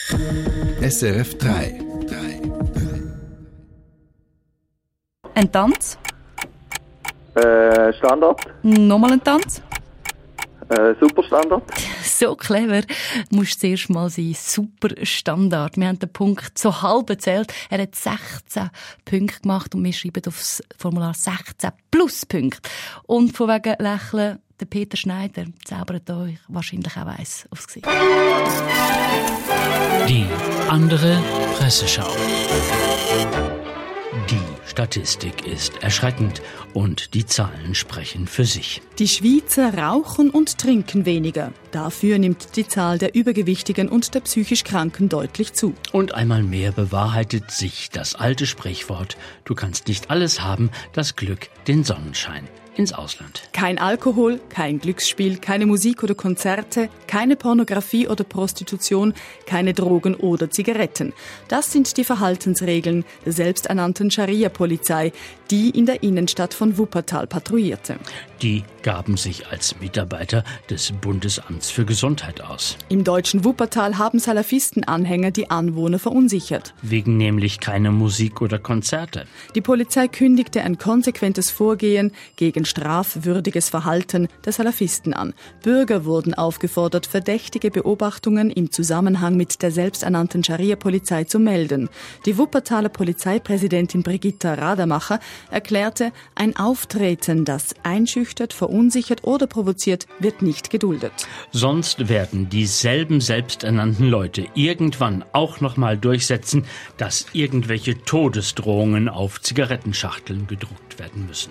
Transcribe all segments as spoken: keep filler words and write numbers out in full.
S R F drei. Ein Tanz. Äh, Standard. Nochmal ein Tanz. Äh, Superstandard. So clever. Musst zuerst mal sein. Super Standard. Wir haben den Punkt so halb erzählt. Er hat sechzehn Punkte gemacht und wir schreiben aufs Formular sechzehn Pluspunkte. Und von wegen Lächeln, der Peter Schneider zaubert euch wahrscheinlich auch eins aufs Gesicht. Die andere Presseschau. Die Statistik ist erschreckend und die Zahlen sprechen für sich. Die Schweizer rauchen und trinken weniger. Dafür nimmt die Zahl der Übergewichtigen und der psychisch Kranken deutlich zu. Und einmal mehr bewahrheitet sich das alte Sprichwort: Du kannst nicht alles haben, das Glück, den Sonnenschein. Ins Ausland. Kein Alkohol, kein Glücksspiel, keine Musik oder Konzerte, keine Pornografie oder Prostitution, keine Drogen oder Zigaretten. Das sind die Verhaltensregeln der selbsternannten Scharia-Polizei, die in der Innenstadt von Wuppertal patrouillierte. Die gaben sich als Mitarbeiter des Bundesamts für Gesundheit aus. Im deutschen Wuppertal haben Salafisten-Anhänger die Anwohner verunsichert. Wegen nämlich keiner Musik oder Konzerte. Die Polizei kündigte ein konsequentes Vorgehen gegen strafwürdiges Verhalten der Salafisten an. Bürger wurden aufgefordert, verdächtige Beobachtungen im Zusammenhang mit der selbsternannten Scharia-Polizei zu melden. Die Wuppertaler Polizeipräsidentin Brigitta Radermacher erklärte, ein Auftreten, das einschüchtert, verunsichert oder provoziert, wird nicht geduldet. Sonst werden dieselben selbsternannten Leute irgendwann auch noch mal durchsetzen, dass irgendwelche Todesdrohungen auf Zigarettenschachteln gedruckt werden müssen.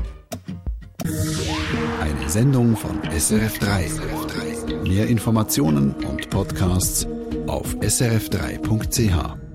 Eine Sendung von S R F drei. Mehr Informationen und Podcasts auf s r f drei punkt c h.